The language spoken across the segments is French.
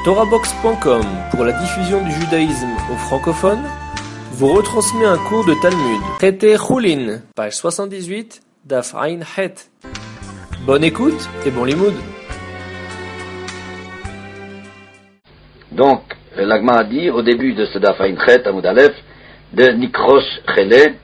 TorahBox.com, pour la diffusion du judaïsme aux francophones, vous retransmet un cours de Talmud. Traité Choulin, page 78, Daf Ain Het. Bonne écoute et bon limoud. Donc, l'Agma a dit au début de ce Daf Ain Het, Amud Aleph, de Nikrosh Chele,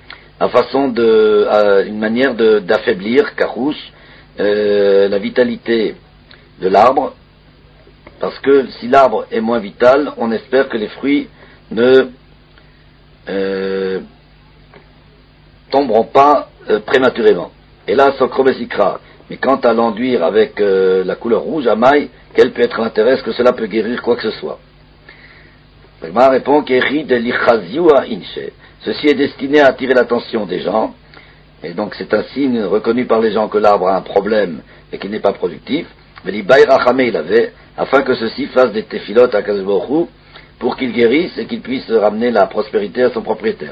une manière d'affaiblir, Karouche, la vitalité de l'arbre, parce que si l'arbre est moins vital, on espère que les fruits ne tomberont pas prématurément. Et là, Sokrobesikra. Mais quant à l'enduire avec la couleur rouge, Amaï, quel peut être l'intérêt? Est-ce que cela peut guérir quoi que ce soit? L'Agma répond qu'Eri de l'Ichaziua Inche. Ceci est destiné à attirer l'attention des gens, et donc c'est un signe reconnu par les gens que l'arbre a un problème et qu'il n'est pas productif. Mais l'Ibaï Rachame il avait, afin que ceci fasse des téphilotes à Kadosh Baruch Hu, pour qu'il guérisse et qu'il puisse ramener la prospérité à son propriétaire.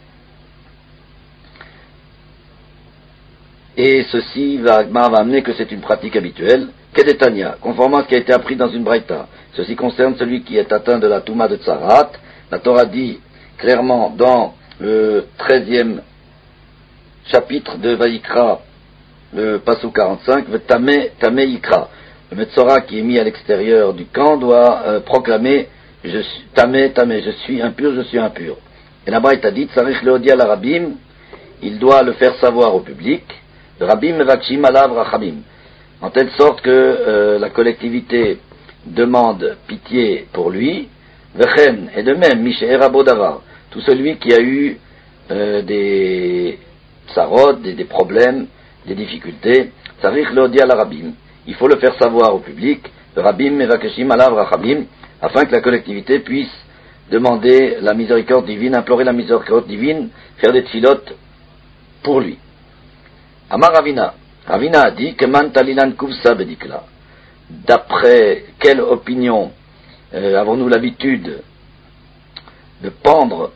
Et ceci va amener que c'est une pratique habituelle. Kedetania, conformément à ce qui a été appris dans une braïta. Ceci concerne celui qui est atteint de la Touma de Tsarat. La Torah dit clairement dans le 13e chapitre de Vayikra, le Pasuk 45, Tamé Yikra. Le Metzora qui est mis à l'extérieur du camp doit proclamer je suis Tamé, je suis impur, je suis impur. Et la Braïta dit Tsarich Leodia la Rabim, il doit le faire savoir au public, le Rabim Mevakshim Alav Rachamim, en telle sorte que la collectivité demande pitié pour lui, Vechen, et de même, Mishéer Abodavar, tout celui qui a eu des sarot, des problèmes, des difficultés, Tsarich Leodia la Rabim, il faut le faire savoir au public, le Rabim Mevakshim Alav Rachamim, afin que la collectivité puisse demander la miséricorde divine, implorer la miséricorde divine, faire des tfilotes pour lui. Amar Ravina a dit que Man Talilan Kuvsa Bedikla. D'après quelle opinion avons-nous l'habitude de pendre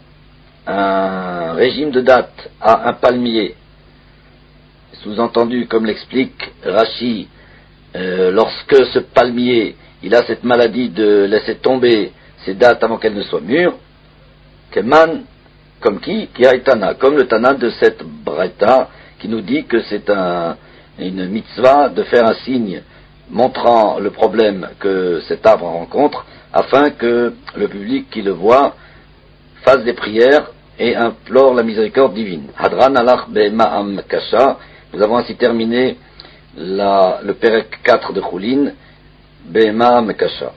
un régime de date à un palmier? Sous-entendu, comme l'explique Rashi, lorsque ce palmier il a cette maladie de laisser tomber ses dattes avant qu'elles ne soient mûres, Keman, comme qui a Tana, comme le Tana de cette Braïta, qui nous dit que c'est une mitzvah de faire un signe montrant le problème que cet arbre rencontre, afin que le public qui le voit fasse des prières et implore la miséricorde divine. Hadran alach be'ma'am kasha, nous avons ainsi terminé le Perek 4 de Choulin, be'ma'am kasha.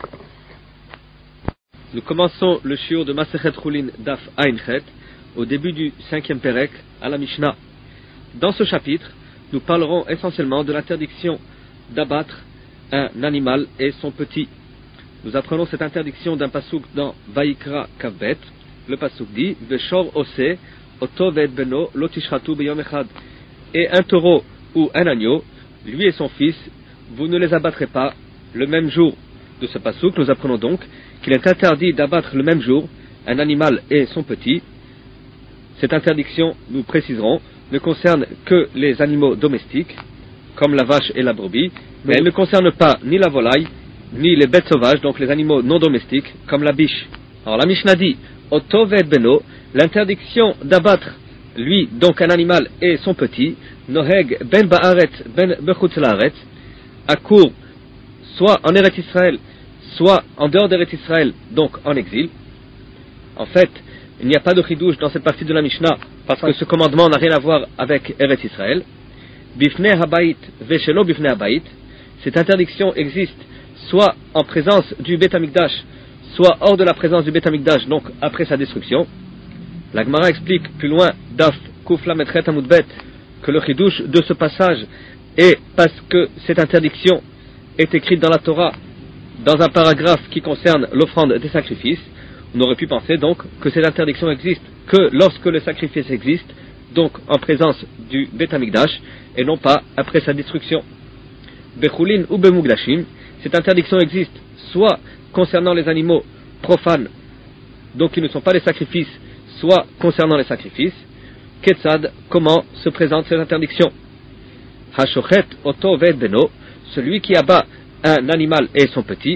Nous commençons le shiur de Masechet Choulin Daf Ain Het, au début du 5e Perek, à la Mishnah. Dans ce chapitre, nous parlerons essentiellement de l'interdiction d'abattre un animal et son petit. Nous apprenons cette interdiction d'un pasouk dans Vayikra Kavbet. Le pasouk dit Veshor ose oto ve'et beno lo tishratu beyom echad. Et un taureau ou un agneau, lui et son fils, vous ne les abattrez pas le même jour. De ce pasouk, nous apprenons donc qu'il est interdit d'abattre le même jour un animal et son petit. Cette interdiction, nous préciserons, ne concerne que les animaux domestiques, comme la vache et la brebis, mais elle ne concerne pas ni la volaille, ni les bêtes sauvages, donc les animaux non domestiques, comme la biche. Alors la Mishnah dit, Oto ve'et beno, l'interdiction d'abattre, lui, donc un animal et son petit, Noheg ben ba'aret ben bechutz la'aret, à court, soit en Eretz Israël, soit en dehors d'Eretz Israël, donc en exil. En fait, il n'y a pas de chidouche dans cette partie de la Mishnah, parce que ce commandement n'a rien à voir avec Eretz Israël. Bifnei habayit veshelo bifnei habayit, cette interdiction existe soit en présence du Beth Amikdash, soit hors de la présence du Beth Amikdash, donc après sa destruction. La Gemara explique plus loin, Daf Kuf Lamed Chet Amud Bet, que le chidouche de ce passage est parce que cette interdiction est écrite dans la Torah, dans un paragraphe qui concerne l'offrande des sacrifices. On aurait pu penser donc que cette interdiction existe que lorsque le sacrifice existe, donc en présence du Beth Amikdash, et non pas après sa destruction. Bechulin ou Bemugdashim, cette interdiction existe soit concernant les animaux profanes, donc qui ne sont pas les sacrifices, soit concernant les sacrifices. Ketzad, comment se présente cette interdiction? Hashochet oto ve'et beno, celui qui abat un animal et son petit,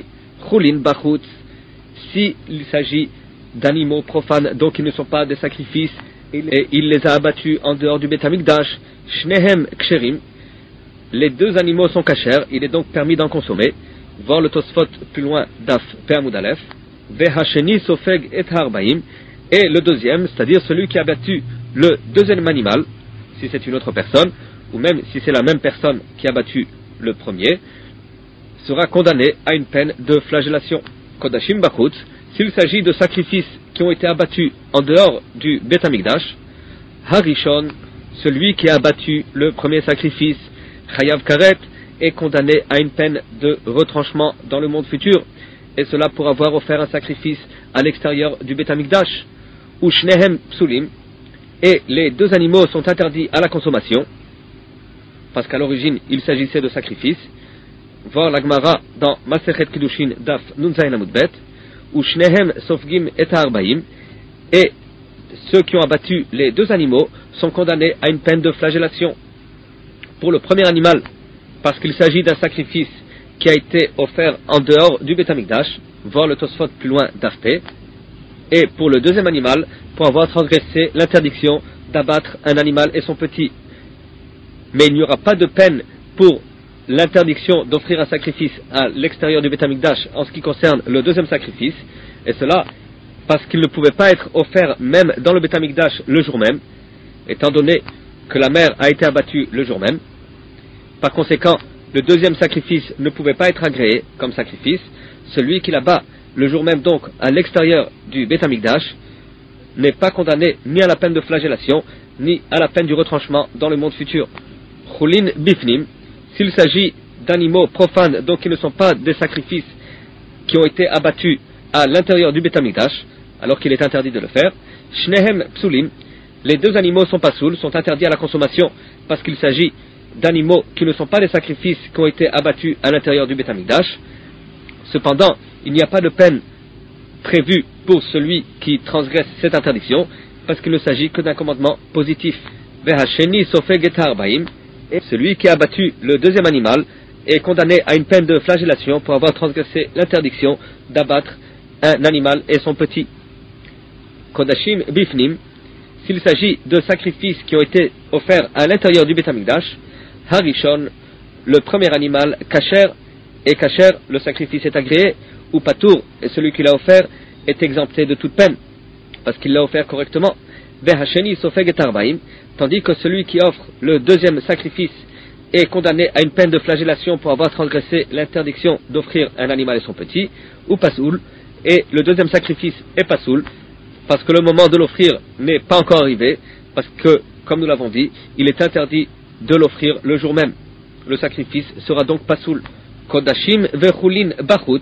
chulin bachutz, s'il s'agit d'animaux profanes, donc ils ne sont pas des sacrifices, et il les a abattus en dehors du Beth Amikdash, shnehem ksherim, les deux animaux sont kashers, il est donc permis d'en consommer. Voir le Tosfot plus loin, Daf Pe'amud Aleph, Vehasheni sofeg et harbaim, et le deuxième, c'est-à-dire celui qui a abattu le deuxième animal, si c'est une autre personne, ou même si c'est la même personne qui a abattu le premier, sera condamné à une peine de flagellation. Kodashim Bachutz, s'il s'agit de sacrifices qui ont été abattus en dehors du Beth Amikdash, Harishon, celui qui a abattu le premier sacrifice, Chayav Karet, est condamné à une peine de retranchement dans le monde futur, et cela pour avoir offert un sacrifice à l'extérieur du Beth Amikdash, ou Shnehem Psulim, et les deux animaux sont interdits à la consommation, parce qu'à l'origine il s'agissait de sacrifices. Voir la Gemara dans Masechet Kiddushin Daf Nun Zayin Amud Bet, ou Shnehem Sofgim et Arbaim, et ceux qui ont abattu les deux animaux sont condamnés à une peine de flagellation. Pour le premier animal, parce qu'il s'agit d'un sacrifice qui a été offert en dehors du Beth Amikdash, voir le Tosfot plus loin d'Afté, et pour le deuxième animal, pour avoir transgressé l'interdiction d'abattre un animal et son petit. Mais il n'y aura pas de peine pour l'interdiction d'offrir un sacrifice à l'extérieur du Beth Amikdash en ce qui concerne le deuxième sacrifice, et cela parce qu'il ne pouvait pas être offert même dans le Beth Amikdash le jour même, étant donné que la mère a été abattue le jour même. Par conséquent, le deuxième sacrifice ne pouvait pas être agréé comme sacrifice. Celui qui l'abat le jour même donc à l'extérieur du Beth Amikdash n'est pas condamné ni à la peine de flagellation, ni à la peine du retranchement dans le monde futur. Chulin bifnim, s'il s'agit d'animaux profanes, donc qui ne sont pas des sacrifices qui ont été abattus à l'intérieur du Beth Amikdash, alors qu'il est interdit de le faire, shnehem psulim, les deux animaux sont pasouls, sont interdits à la consommation, parce qu'il s'agit d'animaux qui ne sont pas des sacrifices qui ont été abattus à l'intérieur du Beth Amikdash. Cependant, il n'y a pas de peine prévue pour celui qui transgresse cette interdiction, parce qu'il ne s'agit que d'un commandement positif. Vehasheni sofeg et harbaim, et celui qui a abattu le deuxième animal est condamné à une peine de flagellation pour avoir transgressé l'interdiction d'abattre un animal et son petit. Kodashim bifnim, s'il s'agit de sacrifices qui ont été offerts à l'intérieur du Beth Amikdash, Harishon, le premier animal, kasher, et kasher, le sacrifice est agréé, ou patour, et celui qui l'a offert est exempté de toute peine, parce qu'il l'a offert correctement. Vehasheni sofeg et arbaim, tandis que celui qui offre le deuxième sacrifice est condamné à une peine de flagellation pour avoir transgressé l'interdiction d'offrir un animal et son petit, ou pasoul, et le deuxième sacrifice est pasoul, parce que le moment de l'offrir n'est pas encore arrivé, parce que, comme nous l'avons dit, il est interdit de l'offrir le jour même. Le sacrifice sera donc pasoul. Kodashim vechulin bachutz,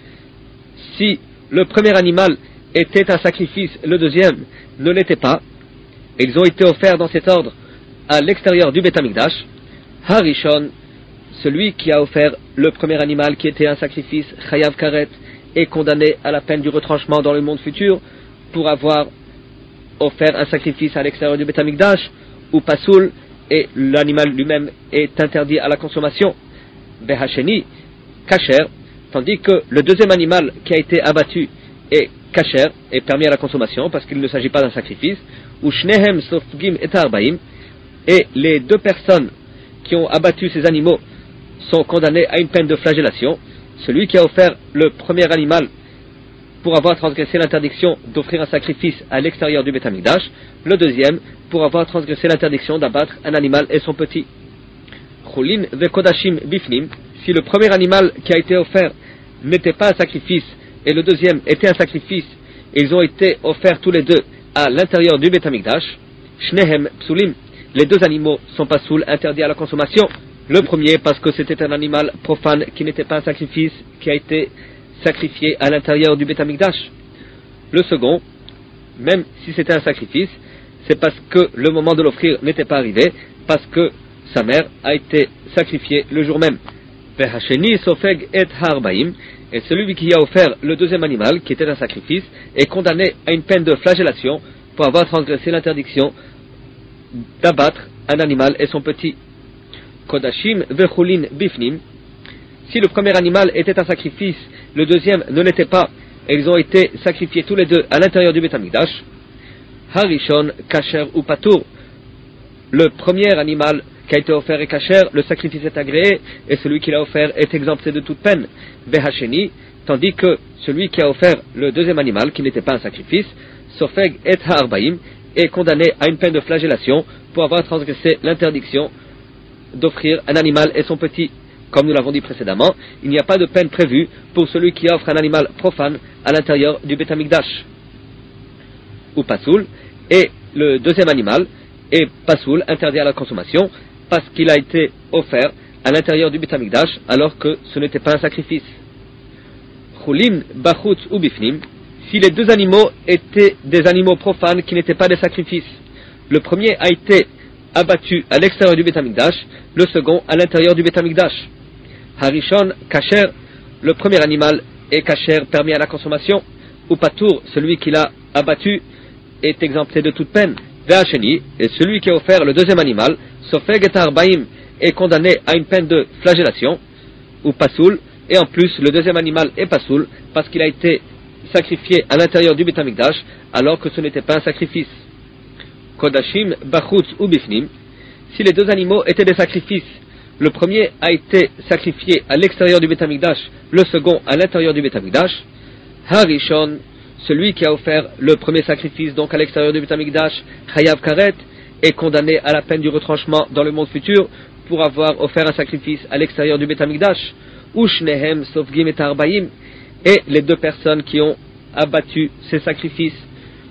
si le premier animal était un sacrifice, le deuxième ne l'était pas, et ils ont été offerts dans cet ordre à l'extérieur du Beth Amikdash, Harishon, celui qui a offert le premier animal qui était un sacrifice, Chayav Karet, est condamné à la peine du retranchement dans le monde futur pour avoir offert un sacrifice à l'extérieur du Beth Amikdash, ou pasoul, et l'animal lui-même est interdit à la consommation. Behasheni, kasher, tandis que le deuxième animal qui a été abattu est kasher, est permis à la consommation parce qu'il ne s'agit pas d'un sacrifice, ou shnehem sofgim et arbaim, et les deux personnes qui ont abattu ces animaux sont condamnées à une peine de flagellation. Celui qui a offert le premier animal pour avoir transgressé l'interdiction d'offrir un sacrifice à l'extérieur du Beth Amikdash, le deuxième pour avoir transgressé l'interdiction d'abattre un animal et son petit. Chulin vekodashim bifnim, si le premier animal qui a été offert n'était pas un sacrifice et le deuxième était un sacrifice, et ils ont été offerts tous les deux à l'intérieur du Beth Amikdash, shnehem psulim, les deux animaux sont pasouls, interdits à la consommation. Le premier parce que c'était un animal profane qui n'était pas un sacrifice, qui a été sacrifié à l'intérieur du Beth Amikdash. Le second, même si c'était un sacrifice, c'est parce que le moment de l'offrir n'était pas arrivé, parce que sa mère a été sacrifiée le jour même. Vehasheni sofeg et harbaim, et celui qui a offert le deuxième animal, qui était un sacrifice, est condamné à une peine de flagellation pour avoir transgressé l'interdiction d'abattre un animal et son petit. Kodashim vechulin bifnim, Si le premier animal était un sacrifice, le deuxième ne l'était pas, et ils ont été sacrifiés tous les deux à l'intérieur du Beth Amikdash, Harishon, Kasher ou Patour, le premier animal qui a été offert est kasher, le sacrifice est agréé, et celui qui l'a offert est exempté de toute peine, Behasheni, tandis que celui qui a offert le deuxième animal, qui n'était pas un sacrifice, Sofeg et Ha'arbaim, est condamné à une peine de flagellation pour avoir transgressé l'interdiction d'offrir un animal et son petit. Comme nous l'avons dit précédemment, il n'y a pas de peine prévue pour celui qui offre un animal profane à l'intérieur du Beth Amikdash ou Pasoul, et le deuxième animal est Pasoul, interdit à la consommation, parce qu'il a été offert à l'intérieur du Beth Amikdash alors que ce n'était pas un sacrifice. Chulin, Bachutz ou Bifnim, si les deux animaux étaient des animaux profanes qui n'étaient pas des sacrifices, le premier a été abattu à l'extérieur du Beth Amikdash, le second à l'intérieur du Beth Amikdash. Harishon, Kasher, le premier animal est Kasher, permis à la consommation, ou Patour, celui qui l'a abattu, est exempté de toute peine. Ve'asheni, et celui qui a offert le deuxième animal, Sofeg et Arbaim, est condamné à une peine de flagellation, ou Pasoul, et en plus le deuxième animal est Pasoul, parce qu'il a été sacrifié à l'intérieur du Beth Amikdash, alors que ce n'était pas un sacrifice. Kodashim, Bachutz ou Bifnim, si les deux animaux étaient des sacrifices, le premier a été sacrifié à l'extérieur du Beth Amikdash, le second à l'intérieur du Beth Amikdash, Harishon, celui qui a offert le premier sacrifice, donc à l'extérieur du Beth Amikdash, Chayav Karet, est condamné à la peine du retranchement dans le monde futur pour avoir offert un sacrifice à l'extérieur du Beth Amikdash, Ushnehem, Sofgim et Arbaim, et les deux personnes qui ont abattu ces sacrifices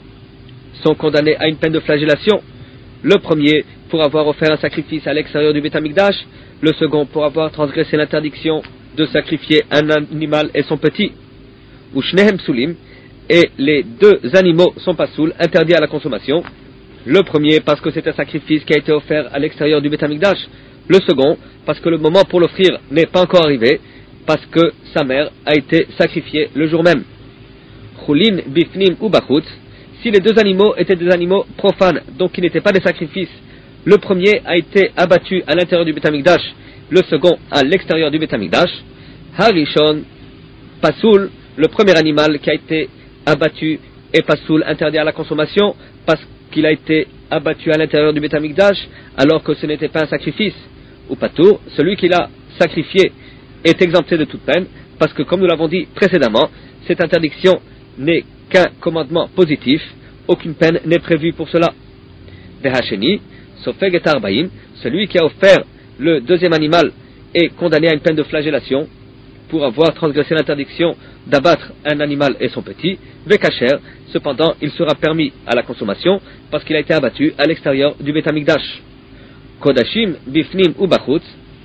sont condamnées à une peine de flagellation. Le premier pour avoir offert un sacrifice à l'extérieur du Beth Amikdash, le second pour avoir transgressé l'interdiction de sacrifier un animal et son petit. Ushnehem Sulim, et les deux animaux sont pasoul, interdits à la consommation. Le premier parce que c'est un sacrifice qui a été offert à l'extérieur du Beth Amikdash, le second parce que le moment pour l'offrir n'est pas encore arrivé, parce que sa mère a été sacrifiée le jour même. Chulin, Bifnim ou Bachutz, si les deux animaux étaient des animaux profanes, donc qui n'étaient pas des sacrifices, le premier a été abattu à l'intérieur du Beth Amikdash, le second à l'extérieur du Beth Amikdash. Harishon, Pasoul, le premier animal qui a été abattu est Pasoul, interdit à la consommation, parce qu'il a été abattu à l'intérieur du Beth Amikdash, alors que ce n'était pas un sacrifice. Ou Patour, celui qui l'a sacrifié est exempté de toute peine, parce que comme nous l'avons dit précédemment, cette interdiction n'est qu'un commandement positif, aucune peine n'est prévue pour cela. Behasheni, Sofeg et Arbaim, celui qui a offert le deuxième animal est condamné à une peine de flagellation pour avoir transgressé l'interdiction d'abattre un animal et son petit. Vekacher, cependant, il sera permis à la consommation parce qu'il a été abattu à l'extérieur du Beth Amikdash. Kodashim, Bifnim ou Bachutz,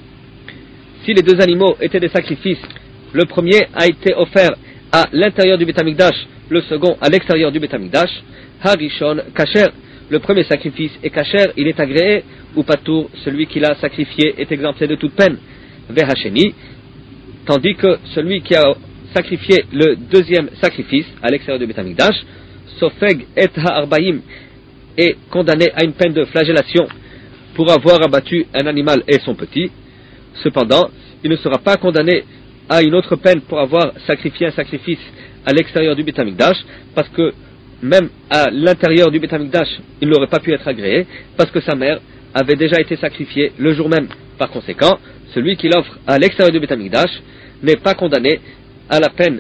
si les deux animaux étaient des sacrifices, le premier a été offert à l'intérieur du Beth Amikdash, le second à l'extérieur du Beth Amikdash. Harishon, Kasher, le premier sacrifice est kasher, il est agréé, ou Patour, celui qui l'a sacrifié est exempté de toute peine. Vehasheni, tandis que celui qui a sacrifié le deuxième sacrifice à l'extérieur du Beth Amikdash, Sofeg et Ha'arbaim, est condamné à une peine de flagellation pour avoir abattu un animal et son petit. Cependant, il ne sera pas condamné à une autre peine pour avoir sacrifié un sacrifice à l'extérieur du Beth Amikdash, parce que même à l'intérieur du Beth Amikdash, il n'aurait pas pu être agréé, parce que sa mère avait déjà été sacrifiée le jour même. Par conséquent, celui qui l'offre à l'extérieur du Beth Amikdash n'est pas condamné à la peine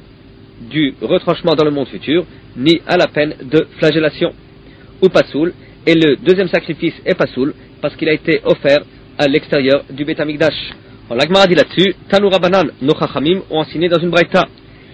du retranchement dans le monde futur, ni à la peine de flagellation. Ou Pasoul, et le deuxième sacrifice est Pasoul, parce qu'il a été offert à l'extérieur du Beth Amikdash. Alors, la Gemara dit là-dessus, Tanu Rabbanan, nos Chachamim ont enseigné dans une braïta.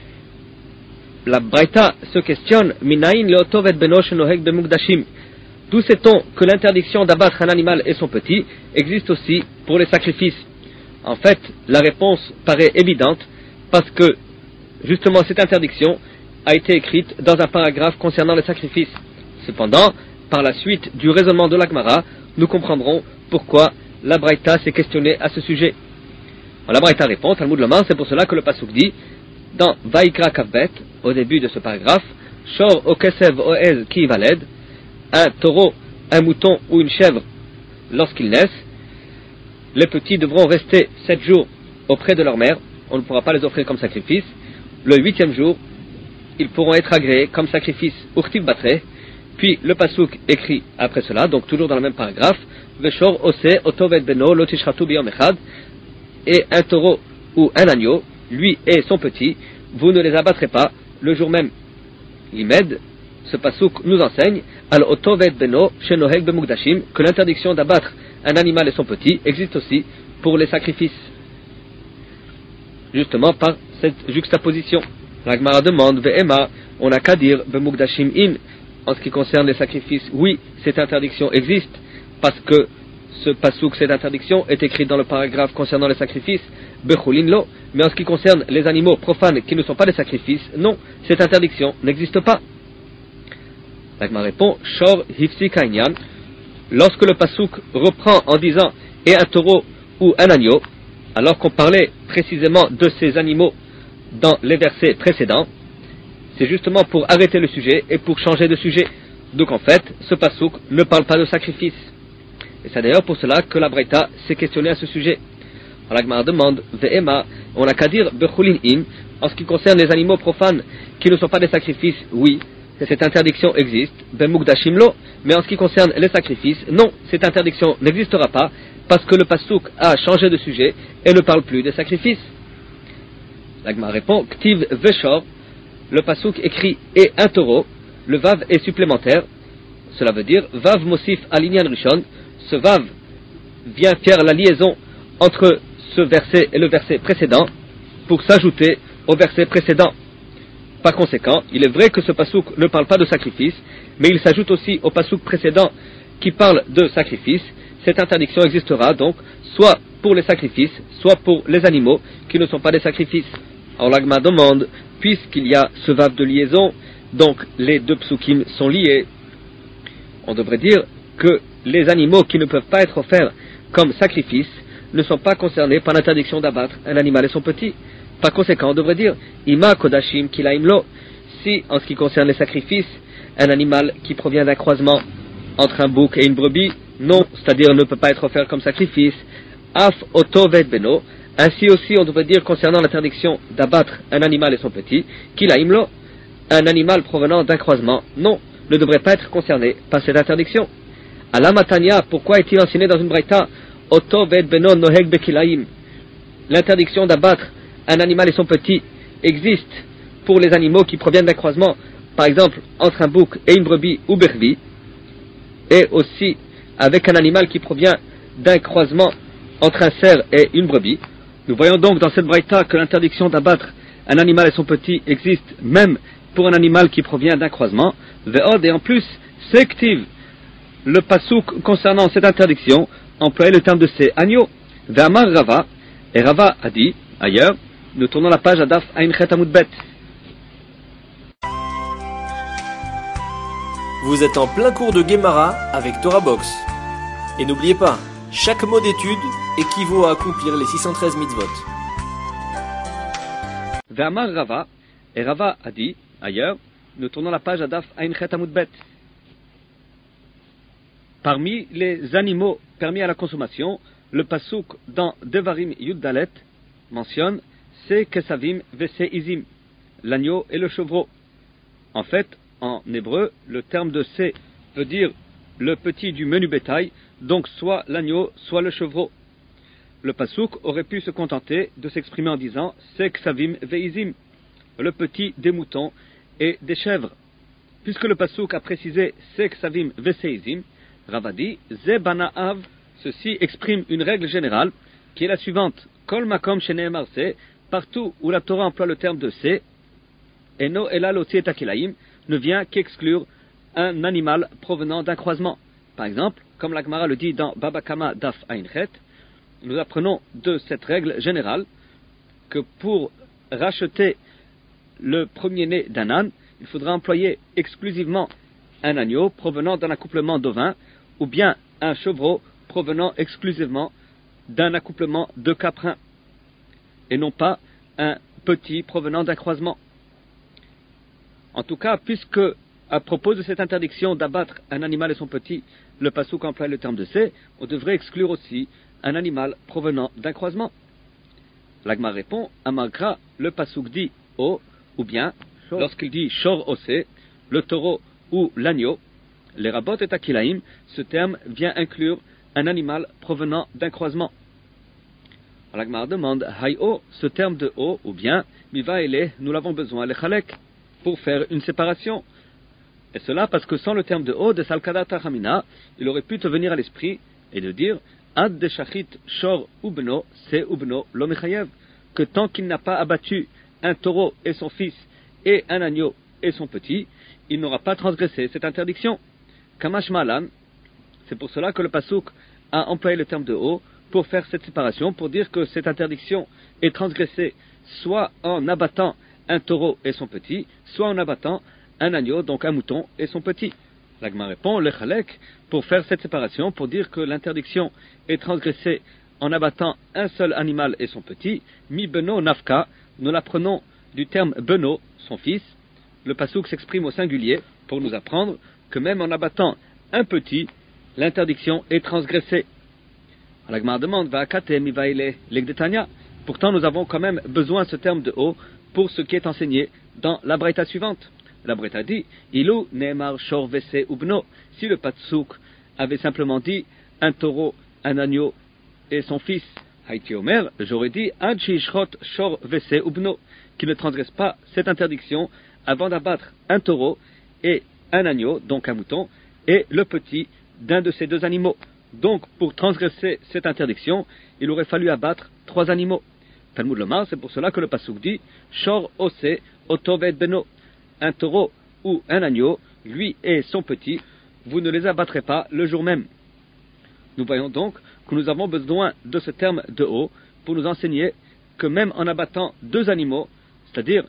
La braïta se questionne, Minaïn leotov et beno shenoheg bemukdashim. D'où sait-on que l'interdiction d'abattre un animal et son petit existe aussi pour les sacrifices? En fait, la réponse paraît évidente, parce que, justement, cette interdiction a été écrite dans un paragraphe concernant les sacrifices. Cependant, par la suite du raisonnement de la Gemara, nous comprendrons pourquoi la braïta s'est questionnée à ce sujet. Alors, la braïta répond, Talmud Lomar, c'est pour cela que le pasuk dit, dans Vaikra Kavbet, au début de ce paragraphe, Shor o kesev oez ki valed, un taureau, un mouton ou une chèvre, lorsqu'ils naissent, les petits devront rester 7 jours auprès de leur mère, on ne pourra pas les offrir comme sacrifice. Le 8e jour, ils pourront être agréés comme sacrifice urtiv batre. Puis le pasouk écrit après cela, donc toujours dans le même paragraphe, Veshor ose otoved beno lo tishratu biyom echad, et un taureau ou un agneau, lui et son petit, vous ne les abattrez pas le jour même. L'imed, ce pasouk nous enseigne, al otoved beno shenoheg bemukdashim, que l'interdiction d'abattre un animal et son petit existe aussi pour les sacrifices. Justement par cette juxtaposition. La Gemara demande, Ve'ema, on n'a qu'à dire, bemukdashim in, en ce qui concerne les sacrifices, oui, cette interdiction existe, parce que ce pasouk, cette interdiction, est écrite dans le paragraphe concernant les sacrifices, bechulin lo, mais en ce qui concerne les animaux profanes qui ne sont pas des sacrifices, non, cette interdiction n'existe pas. L'Agma répond, shor hifsi kainyan, lorsque le pasouk reprend en disant, et un taureau ou un agneau, alors qu'on parlait précisément de ces animaux dans les versets précédents, c'est justement pour arrêter le sujet et pour changer de sujet. Donc en fait, ce pasouk ne parle pas de sacrifice. Et c'est d'ailleurs pour cela que la Braïta s'est questionnée à ce sujet. Alors la Gemara demande, Ve'ema, on n'a qu'à dire bechulin in, en ce qui concerne les animaux profanes qui ne sont pas des sacrifices, oui, cette interdiction existe, bemukdashim lo, mais en ce qui concerne les sacrifices, non, cette interdiction n'existera pas, parce que le pasouk a changé de sujet et ne parle plus des sacrifices. La Gemara répond, Ktiv veshor, le pasouk écrit et un taureau, le vav est supplémentaire, cela veut dire vav mosif alinyan rishon, ce vav vient faire la liaison entre ce verset et le verset précédent pour s'ajouter au verset précédent. Par conséquent, il est vrai que ce pasouk ne parle pas de sacrifice, mais il s'ajoute aussi au pasouk précédent qui parle de sacrifice. Cette interdiction existera donc soit pour les sacrifices, soit pour les animaux qui ne sont pas des sacrifices. Alors l'Agma demande, puisqu'il y a ce vav de liaison, donc les deux psukim sont liés, on devrait dire que les animaux qui ne peuvent pas être offerts comme sacrifice ne sont pas concernés par l'interdiction d'abattre un animal et son petit. Par conséquent, on devrait dire Ima kodashim kilaim lo, si en ce qui concerne les sacrifices, un animal qui provient d'un croisement entre un bouc et une brebis, non, c'est-à-dire ne peut pas être offert comme sacrifice, af otoved beno, ainsi aussi on devrait dire concernant l'interdiction d'abattre un animal et son petit, kilaim lo, un animal provenant d'un croisement, non, ne devrait pas être concerné par cette interdiction. Alamatania, pourquoi est-il enseigné dans une braïta otoved beno noheg bekilaim? L'interdiction d'abattre un animal et son petit existe pour les animaux qui proviennent d'un croisement, par exemple entre un bouc et une brebis ou berbi, et aussi avec un animal qui provient d'un croisement entre un cerf et une brebis. Nous voyons donc dans cette braïta que l'interdiction d'abattre un animal et son petit existe même pour un animal qui provient d'un croisement. Ve'od, et en plus, sektiv, le pasouk concernant cette interdiction employait le terme de ces agneaux. Ve'amar Rava, et Rava a dit ailleurs, nous tournons la page à Daf Ain Chet Amud Bet. Vous êtes en plein cours de Gemara avec Torah Box. Et n'oubliez pas, chaque mot d'étude équivaut à accomplir les 613 mitzvot. Ve'amar Rava, et Rava a dit ailleurs, nous tournons la page à Daf Ain Chet Amud Bet. Parmi les animaux permis à la consommation, le pasouk dans Devarim Yud Dalet mentionne Se Kesavim Vese Izim, l'agneau et le chevreau. En fait, en hébreu, le terme de Se veut dire le petit du menu bétail, donc soit l'agneau, soit le chevreau. Le pasouk aurait pu se contenter de s'exprimer en disant Se Kesavim Veizim, le petit des moutons et des chèvres. Puisque le pasouk a précisé Se Kesavim Vese Izim, Ravadi, Ze Banaav, ceci exprime une règle générale qui est la suivante. Kol makom sheneemar se, partout où la Torah emploie le terme de se, eno elal otzi et akilaim, ne vient qu'exclure un animal provenant d'un croisement. Par exemple, comme la Gemara le dit dans Baba Kama Daf Ain Chet, nous apprenons de cette règle générale que pour racheter le premier-né d'un âne, il faudra employer exclusivement un agneau provenant d'un accouplement d'ovins ou bien un chevreau provenant exclusivement d'un accouplement de caprins et non pas un petit provenant d'un croisement. En tout cas, puisque à propos de cette interdiction d'abattre un animal et son petit, le pasouk emploie le terme de se, on devrait exclure aussi un animal provenant d'un croisement. L'Agma répond, Amagra, le pasuk dit O, ou bien, lorsqu'il dit Shor Ose, le taureau ou l'agneau, les rabot et akilaim, ce terme vient inclure un animal provenant d'un croisement. L'Agma demande, Haïo, ce terme de O, ou bien, Miva ele, nous l'avons besoin, le chalek, pour faire une séparation. Et cela parce que sans le terme de O, de Salkada Tachamina, il aurait pu te venir à l'esprit et de dire, Ad de Shachit Shor Ubno, c'est Ubno, l'Omechayev, que tant qu'il n'a pas abattu un taureau et son fils, et un agneau et son petit, il n'aura pas transgressé cette interdiction. Kamash Malan, c'est pour cela que le Pasuk a employé le terme de O pour faire cette séparation, pour dire que cette interdiction est transgressée soit en abattant un taureau et son petit, soit en abattant un agneau, donc un mouton et son petit. L'Agma répond, le Chalek, pour faire cette séparation, pour dire que l'interdiction est transgressée en abattant un seul animal et son petit, mi beno nafka, nous l'apprenons du terme beno, son fils. Le pasuk s'exprime au singulier pour nous apprendre que même en abattant un petit, l'interdiction est transgressée. L'Agma demande, va'akate mi vaile legdetania. Pourtant, nous avons quand même besoin de ce terme de haut pour ce qui est enseigné dans la braïta suivante. La braïta dit, ilu ne'emar shor vese ubno. Si le pasuk avait simplement dit un taureau, un agneau et son fils, Haïti Omer, j'aurais dit ad shishchot shor vese ubno, qui ne transgresse pas cette interdiction avant d'abattre un taureau et un agneau, donc un mouton, et le petit d'un de ces deux animaux. Donc, pour transgresser cette interdiction, il aurait fallu abattre 3 animaux. Talmud Lomar, c'est pour cela que le pasuk dit Shor ose otoved beno. Un taureau ou un agneau, lui et son petit, vous ne les abattrez pas le jour même. Nous voyons donc que nous avons besoin de ce terme de haut pour nous enseigner que même en abattant 2 animaux, c'est-à-dire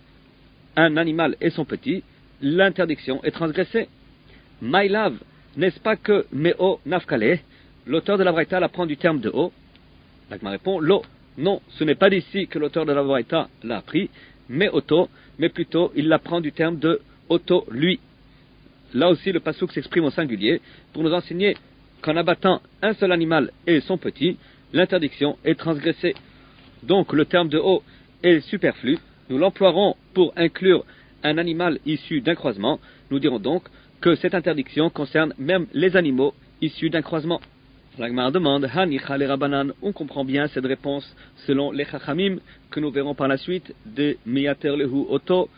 un animal et son petit, l'interdiction est transgressée. Maïlav, n'est-ce pas que Meo Nafkale, l'auteur de la Braïta l'apprend du terme de haut? L'Agma répond, Lo, non, ce n'est pas d'ici que l'auteur de la Braïta l'a appris, mais Oto, mais plutôt il l'apprend du terme de Oto, lui. Là aussi le pasuk s'exprime au singulier pour nous enseigner qu'en abattant un seul animal et son petit, l'interdiction est transgressée. Donc le terme de haut est superflu, nous l'emploierons pour inclure un animal issu d'un croisement, nous dirons donc que cette interdiction concerne même les animaux issus d'un croisement. L'Agmar demande, Hanicha le Rabbanan, on comprend bien cette réponse selon les Chachamim que nous verrons par la suite de Miyater lehu Oto,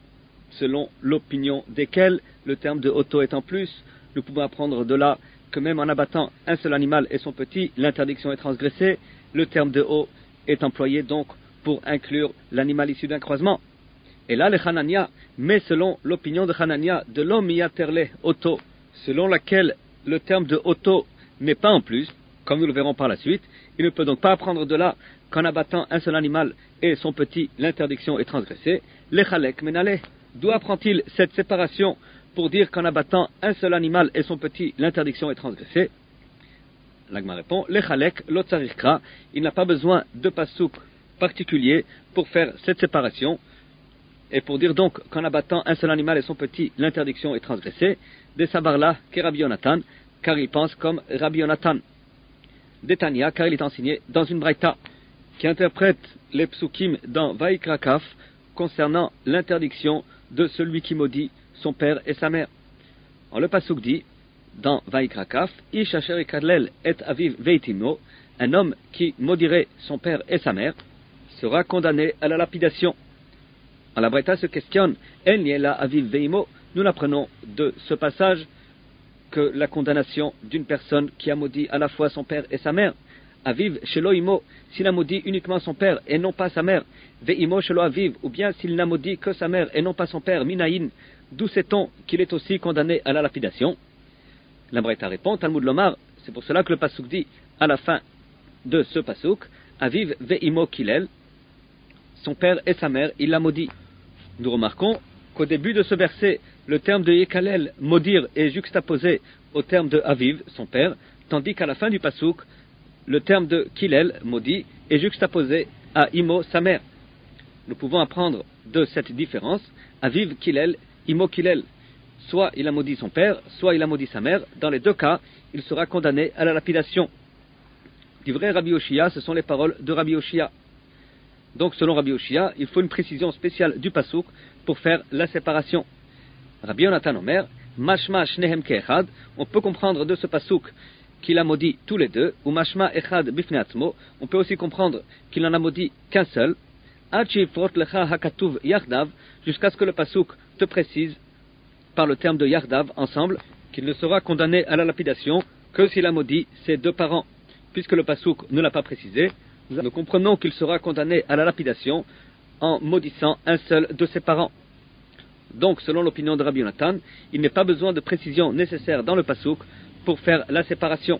selon l'opinion desquels le terme de Oto est en plus. Nous pouvons apprendre de là que même en abattant un seul animal et son petit, l'interdiction est transgressée. Le terme de O est employé donc pour inclure l'animal issu d'un croisement. Et là, le Hanania, mais selon l'opinion de Hanania, de l'homme Miyaterle Oto, selon laquelle le terme de Oto n'est pas en plus, comme nous le verrons par la suite, il ne peut donc pas apprendre de là qu'en abattant un seul animal et son petit, l'interdiction est transgressée. Le Chalek Menale, d'où apprend-il cette séparation pour dire qu'en abattant un seul animal et son petit, l'interdiction est transgressée? L'Agma répond, le Chalek Lotzarikra, il n'a pas besoin de pasuk particulier pour faire cette séparation, et pour dire donc qu'en abattant un seul animal et son petit, l'interdiction est transgressée, de Sabarla que Rabbi Yonatan, car il pense comme Rabbi Yonatan. D'Etania, car il est enseigné dans une braïta qui interprète les psukim dans Vaikra Kaf concernant l'interdiction de celui qui maudit son père et sa mère. En le pasuk dit, dans Vaikra Kaf, Ish asher ikadlel et aviv veitimo, un homme qui maudirait son père et sa mère sera condamné à la lapidation. En la braïta se questionne, En niela aviv veimo, nous l'apprenons de ce passage que la condamnation d'une personne qui a maudit à la fois son père et sa mère, aviv shelo imo, s'il a maudit uniquement son père et non pas sa mère, veimo shelo aviv, ou bien s'il n'a maudit que sa mère et non pas son père, minaïn, d'où sait-on qu'il est aussi condamné à la lapidation? La braïta répond, Talmud Lomar, c'est pour cela que le pasuk dit à la fin de ce pasuk, aviv veimo kilel, son père et sa mère, il l'a maudit. Nous remarquons qu'au début de ce verset, le terme de Yekalel, maudire, est juxtaposé au terme de Aviv, son père, tandis qu'à la fin du pasuk, le terme de Kilel, maudit, est juxtaposé à Imo, sa mère. Nous pouvons apprendre de cette différence, Aviv Kilel, Imo Kilel. Soit il a maudit son père, soit il a maudit sa mère. Dans les 2 cas, il sera condamné à la lapidation. Du vrai Rabbi Yoshia, ce sont les paroles de Rabbi Yoshia. Donc, selon Rabbi Yoshia, il faut une précision spéciale du pasuk pour faire la séparation. Rabbi Yonatan Omer, Mashma shnehem ke'echad, on peut comprendre de ce pasuk qu'il a maudit tous les deux, ou Mashma echad bifnei atzmo, on peut aussi comprendre qu'il n'en a maudit qu'un seul, Ad sheyifrot lecha hakatuv yardav, jusqu'à ce que le pasuk te précise par le terme de yardav, ensemble, qu'il ne sera condamné à la lapidation que s'il a maudit ses deux parents. Puisque le pasuk ne l'a pas précisé, nous comprenons qu'il sera condamné à la lapidation en maudissant un seul de ses parents. Donc, selon l'opinion de Rabbi Yonatan, il n'est pas besoin de précision nécessaire dans le pasuk pour faire la séparation.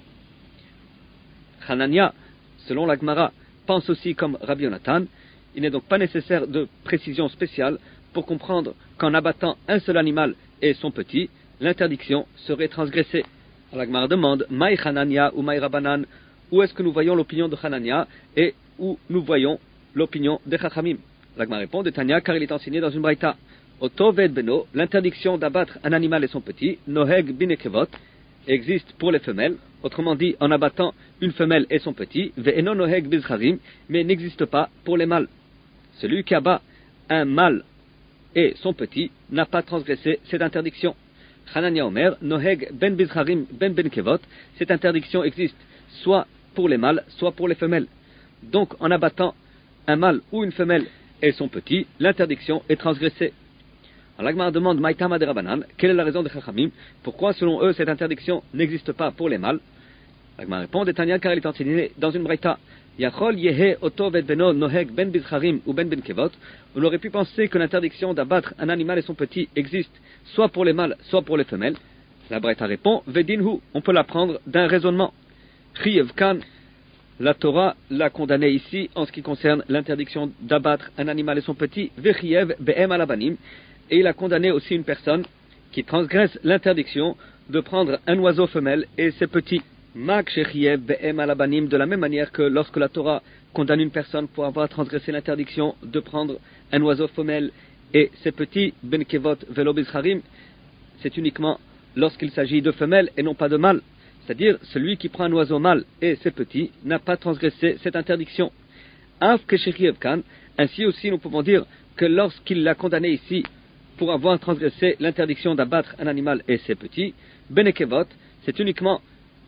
Hanania, selon la Gemara, pense aussi comme Rabbi Yonatan. Il n'est donc pas nécessaire de précision spéciale pour comprendre qu'en abattant un seul animal et son petit, l'interdiction serait transgressée. La Gemara demande, Maï Hanania ou Maï Rabbanan, où est-ce que nous voyons l'opinion de Hanania et où nous voyons l'opinion des Chachamim? La Gemara répond de Tanya, car il est enseigné dans une braïta. Oto ved beno, l'interdiction d'abattre un animal et son petit, noheg binekevot, existe pour les femelles, autrement dit en abattant une femelle et son petit, ve'eno noheg bizcharim, mais n'existe pas pour les mâles. Celui qui abat un mâle et son petit n'a pas transgressé cette interdiction. Hanania Omer, noheg ben bizcharim ben benkevot, cette interdiction existe soit pour les mâles, soit pour les femelles. Donc en abattant un mâle ou une femelle et son petit, l'interdiction est transgressée. Alors l'Agmar demande, Maïtama de Rabbanan, quelle est la raison des Chachamim? Pourquoi, selon eux, cette interdiction n'existe pas pour les mâles? L'Agmar répond, Tanya, car il est enseigné dans une braïta. Yachol yehe oto ved beno noheg ben bizcharim ou ben benkevot. On aurait pu penser que l'interdiction d'abattre un animal et son petit existe soit pour les mâles, soit pour les femelles. La braïta répond, Vedinhu, on peut l'apprendre d'un raisonnement. Chiyev kan, la Torah l'a condamné ici en ce qui concerne l'interdiction d'abattre un animal et son petit. Vechiyev be'em alabanim. Et il a condamné aussi une personne qui transgresse l'interdiction de prendre un oiseau femelle et ses petits. Mak shechiev be'em alabanim, de la même manière que lorsque la Torah condamne une personne pour avoir transgressé l'interdiction de prendre un oiseau femelle et ses petits, ben kevot velo bizcharim, c'est uniquement lorsqu'il s'agit de femelles et non pas de mâles. C'est-à-dire, celui qui prend un oiseau mâle et ses petits n'a pas transgressé cette interdiction. Af ke shechiev kan, ainsi aussi nous pouvons dire que lorsqu'il l'a condamné ici pour avoir transgressé l'interdiction d'abattre un animal et ses petits, benekevot, c'est uniquement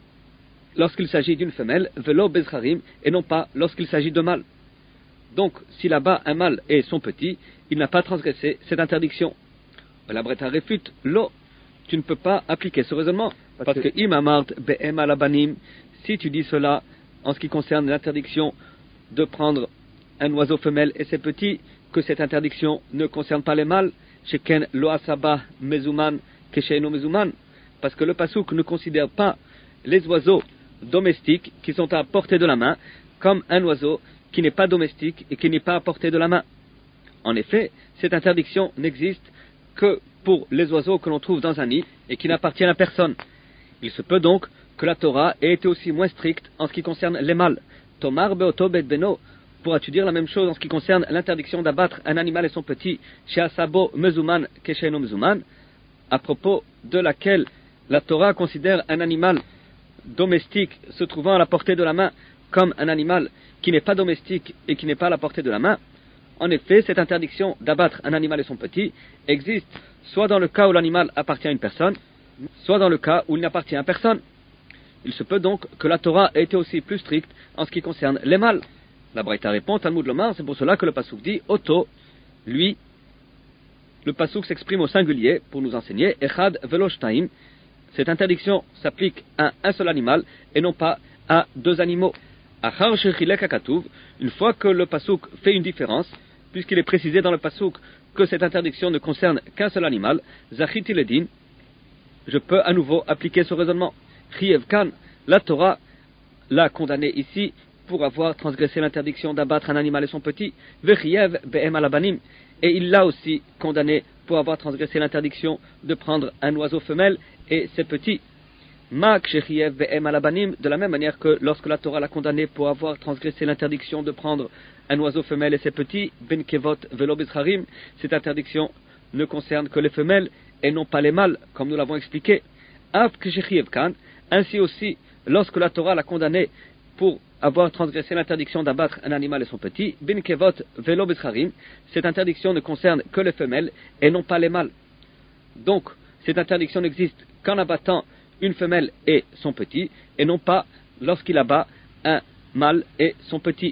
lorsqu'il s'agit d'une femelle, velo bezcharim, et non pas lorsqu'il s'agit de mâle. Donc, s'il abat un mâle et son petit, il n'a pas transgressé cette interdiction. La Breta réfute, lo, tu ne peux pas appliquer ce raisonnement, parce que imamart be'em alabanim, si tu dis cela en ce qui concerne l'interdiction de prendre un oiseau femelle et ses petits, que cette interdiction ne concerne pas les mâles, sheken lo asaba mezuman kesheino mezuman, parce que le pasuk ne considère pas les oiseaux domestiques qui sont à portée de la main comme un oiseau qui n'est pas domestique et qui n'est pas à portée de la main. En effet, cette interdiction n'existe que pour les oiseaux que l'on trouve dans un nid et qui n'appartiennent à personne. Il se peut donc que la Torah ait été aussi moins stricte en ce qui concerne les mâles. Tomar beoto bet beno, pourras-tu dire la même chose en ce qui concerne l'interdiction d'abattre un animal et son petit, chez Asabo mezuman kesheino mezuman, à propos de laquelle la Torah considère un animal domestique se trouvant à la portée de la main comme un animal qui n'est pas domestique et qui n'est pas à la portée de la main. En effet, cette interdiction d'abattre un animal et son petit existe soit dans le cas où l'animal appartient à une personne, soit dans le cas où il n'appartient à personne. Il se peut donc que la Torah ait été aussi plus stricte en ce qui concerne les mâles. La Braïta répond, Talmud Lomar, c'est pour cela que le pasuk dit, Oto, lui, le pasuk s'exprime au singulier pour nous enseigner, Echad velo shtaim. Cette interdiction s'applique à un seul animal et non pas à deux animaux. Achar shechilek hakatuv, une fois que le pasuk fait une différence, puisqu'il est précisé dans le pasuk que cette interdiction ne concerne qu'un seul animal, zachiti ledin, je peux à nouveau appliquer ce raisonnement. Chiev kan, la Torah l'a condamné ici pour avoir transgressé l'interdiction d'abattre un animal et son petit, vechiev be'em alabanim, et il l'a aussi condamné pour avoir transgressé l'interdiction de prendre un oiseau femelle et ses petits. Mak shechiev be'em alabanim, de la même manière que lorsque la Torah l'a condamné pour avoir transgressé l'interdiction de prendre un oiseau femelle et ses petits, ben kevot velo bizcharim, cette interdiction ne concerne que les femelles et non pas les mâles, comme nous l'avons expliqué. Av shechiev kan, ainsi aussi, lorsque la Torah l'a condamné pour avoir transgressé l'interdiction d'abattre un animal et son petit, bin kevot velo bescharim, cette interdiction ne concerne que les femelles et non pas les mâles. Donc, cette interdiction n'existe qu'en abattant une femelle et son petit, et non pas lorsqu'il abat un mâle et son petit.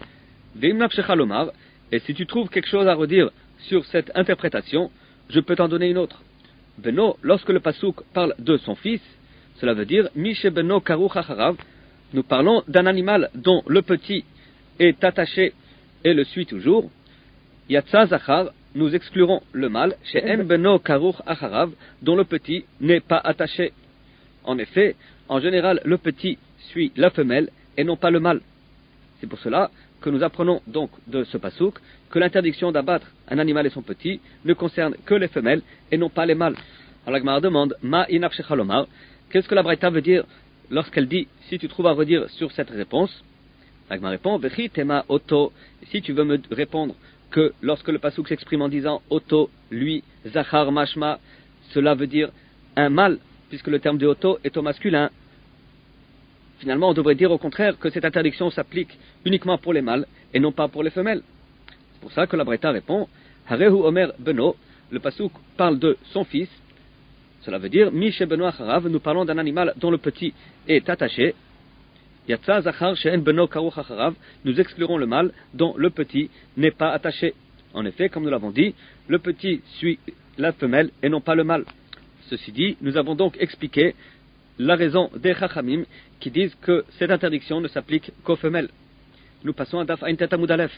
Et si tu trouves quelque chose à redire sur cette interprétation, je peux t'en donner une autre. Beno, lorsque le pasouk parle de son fils, cela veut dire Mishe Beno Karuch Acharav. Nous parlons d'un animal dont le petit est attaché et le suit toujours. Yatsa Zachar, nous exclurons le mâle, chez En Beno Karuch Acharav, dont le petit n'est pas attaché. En effet, en général, le petit suit la femelle et non pas le mâle. C'est pour cela que nous apprenons donc de ce pasouk que l'interdiction d'abattre un animal et son petit ne concerne que les femelles et non pas les mâles. Alors la Gemara demande Ma inafshecha lomar, qu'est-ce que la Braïta veut dire lorsqu'elle dit si tu trouves à redire sur cette réponse? La Gemara répond Vechi tema oto. Si tu veux me répondre que lorsque le pasouk s'exprime en disant oto, lui, zachar mashma, cela veut dire un mâle, puisque le terme de oto est au masculin. Finalement, on devrait dire au contraire que cette interdiction s'applique uniquement pour les mâles et non pas pour les femelles. C'est pour ça que la Braïta répond Harehu Omer Beno, le pasouk parle de son fils. Cela veut dire Mishe Beno Acharav, nous parlons d'un animal dont le petit est attaché. Yatsa Zachar She'en Beno Karuch Acharav, nous exclurons le mâle dont le petit n'est pas attaché. En effet, comme nous l'avons dit, le petit suit la femelle et non pas le mâle. Ceci dit, nous avons donc expliqué la raison des Chachamim qui disent que cette interdiction ne s'applique qu'aux femelles. Nous passons à Daf Ain Tet Amud Aleph.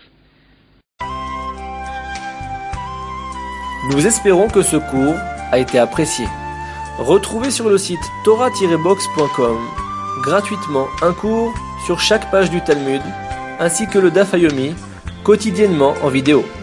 Nous espérons que ce cours a été apprécié. Retrouvez sur le site torah-box.com gratuitement un cours sur chaque page du Talmud, ainsi que le Daf Yomi, quotidiennement en vidéo.